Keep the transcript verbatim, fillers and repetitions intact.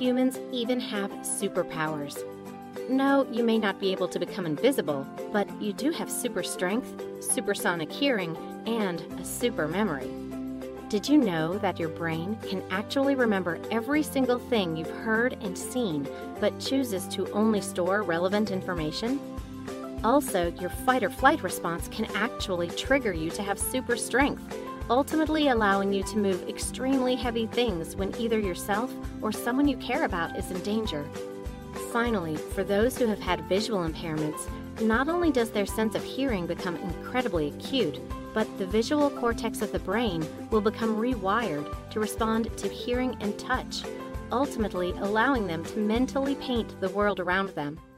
humans even have superpowers. No, you may not be able to become invisible, but you do have super strength, supersonic hearing, and a super memory. Did you know that your brain can actually remember every single thing you've heard and seen, but chooses to only store relevant information? Also, your fight or flight response can actually trigger you to have super strength, ultimately allowing you to move extremely heavy things when either yourself or someone you care about is in danger. Finally, for those who have had visual impairments, not only does their sense of hearing become incredibly acute, but the visual cortex of the brain will become rewired to respond to hearing and touch, ultimately allowing them to mentally paint the world around them.